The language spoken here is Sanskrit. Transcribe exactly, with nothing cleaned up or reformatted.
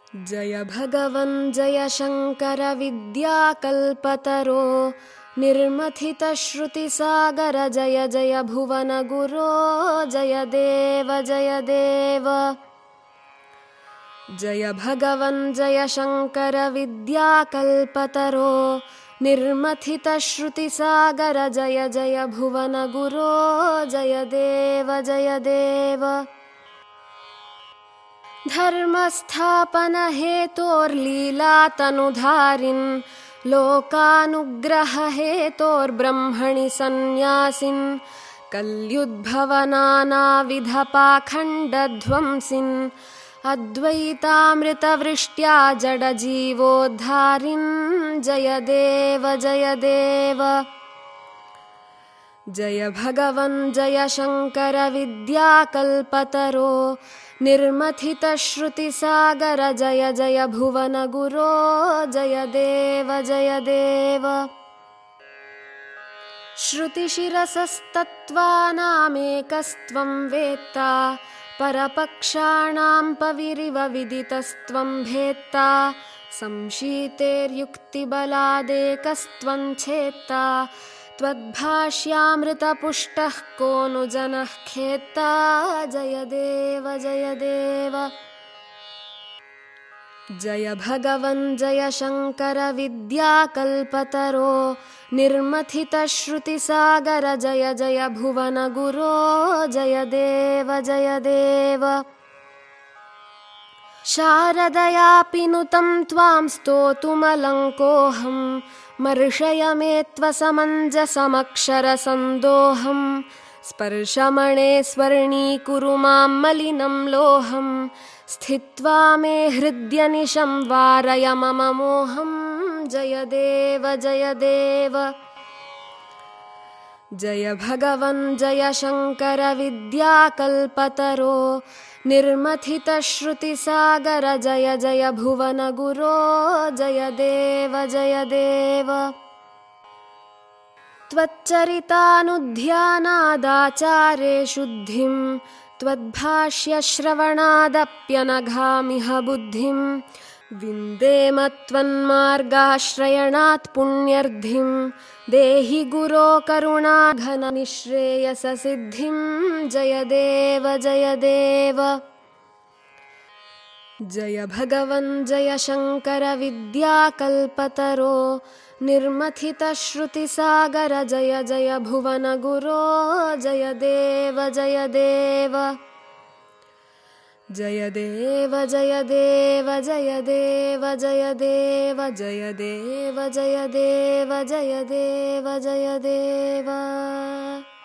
जय भगवन् जय शङ्कर विद्याकल्पतरो निर्मथितश्रुतिसागर जय जय भुवनगुरो जय देव जय देव। जय भगवन् जय शङ्कर विद्याकल्पतरो निर्मथितश्रुतिसागर जय जय भुवनगुरो जय देव जय देव। धर्मस्थापनहेतोर्लीलातनुधारिन् लोकानुग्रहहेतोर्ब्रह्मणि सन्न्यासिन् कल्युद्भवनानाविधपाखण्डध्वंसिन् अद्वैतामृतवृष्ट्या जडजीवोद्धारिन् जय देव जय देव। जय भगवन् जय शङ्कर विद्याकल्पतरो निर्मथितश्रुतिसागर जय जय भुवनगुरो जय देव जय देव। श्रुतिशिरसस्तत्त्वानामेकस्त्वं वेत्ता परपक्षाणां पविरिव विदितस्त्वं भेत्ता संशीतेर्युक्तिबलादेकस्त्वं छेत्ता त्वद्भाष्यामृतपुष्टः को नु जनः खेत्ता जय देव जय देव। जय भगवन् जय शङ्कर विद्याकल्पतरो निर्मथितश्रुतिसागर जय जय भुवनगुरो जय देव जय देव। शारदयापि नुतं त्वां स्तोतुमलङ्कोऽहं मर्षय मे त्वसमञ्जसमक्षरसन्दोहं स्पर्शमणे स्वर्णीकुरु मां मलिनं लोहं स्थित्वा मे हृद्यनिशं वारय मम मोहं जय देव जय देव। जय भगवन् जय शङ्कर विद्याकल्पतरो निर्मथितश्रुतिसागर जय जय भुवनगुरो जय देव जय देव। त्वच्चरितानुध्यानादाचारे शुद्धिं त्वद्भाष्यश्रवणादप्यनघामिह बुद्धिं विन्देम त्वन्मार्गाश्रयणात् पुण्यर्धिं देहि गुरो करुणाघननिःश्रेयससिद्धिं जय देव जय देव। जय भगवन् जय शङ्कर विद्याकल्पतरो निर्मथितश्रुतिसागर जय जय भुवनगुरो जय देव जय देव। जय देव जय देव जय देव जय देव जय देव जय देव जय देव जय देव।